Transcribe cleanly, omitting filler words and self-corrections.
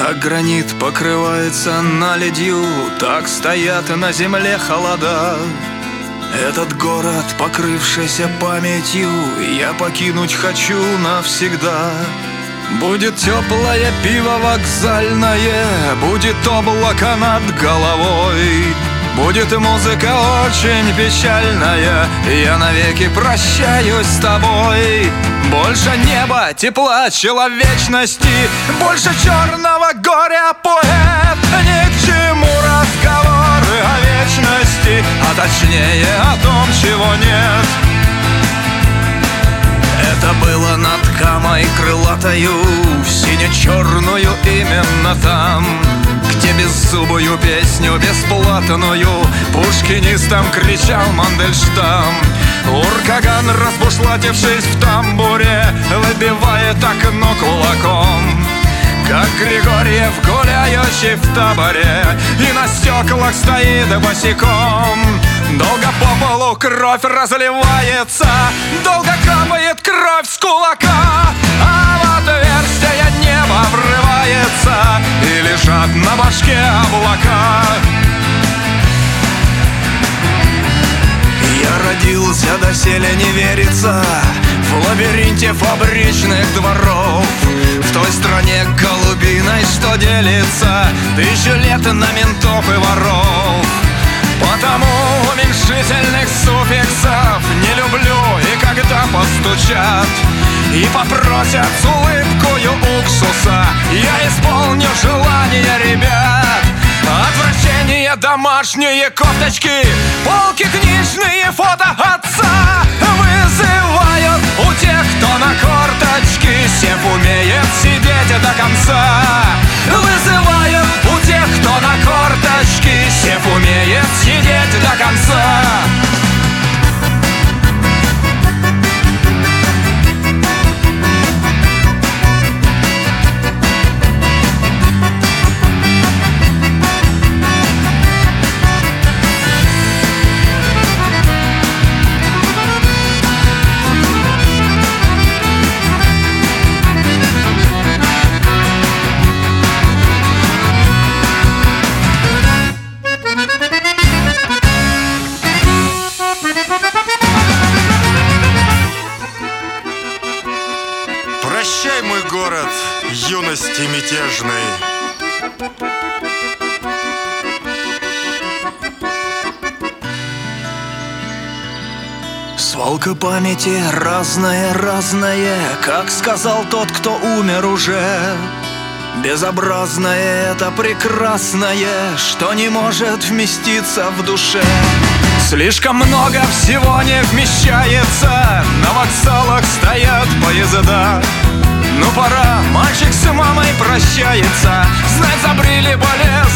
Так гранит покрывается наледью, так стоят на земле холода. Этот город, покрывшийся памятью, я покинуть хочу навсегда. Будет теплое пиво вокзальное, будет облако над головой, будет музыка очень печальная, я навеки прощаюсь с тобой. Больше неба, тепла, человечности, больше черного горя, поэт. Ни к чему разговоры о вечности, а точнее о том, чего нет. Это было над Камой крылатою, сине-черную именно там, где беззубую песню бесплатную пушкинистам кричал Мандельштам. Уркаган, разбушлатившись в тамбуре, выбивает окно кулаком, как Григорьев, гуляющий в таборе, и на стеклах стоит босиком. Долго по полу кровь разливается, долго капает кровь с кулака, а в отверстие небо врывается, и лежат на башке облака. Я родился, доселе не верится, в лабиринте фабричных дворов, в той стране голубиной, что делится тысячу лет на ментов и воров. Потому уменьшительных суффиксов не люблю, и когда постучат и попросят с улыбкою уксуса, я исполню желание ребят. Отвращение, домашние кофточки, полки книжные, фото отца вызывают у тех, кто на корточки, сев умеет сидеть до конца. Вызывают у тех, кто на корточки, сев умеет сидеть до конца. Прощай, мой город юности мятежной. Свалка памяти разная, как сказал тот, кто умер уже. Безобразное это прекрасное, что не может вместиться в душе. Слишком много всего не вмещается, на вокзалах стоят поезда. Ну пора, мальчик с мамой прощается, знать забрили болезны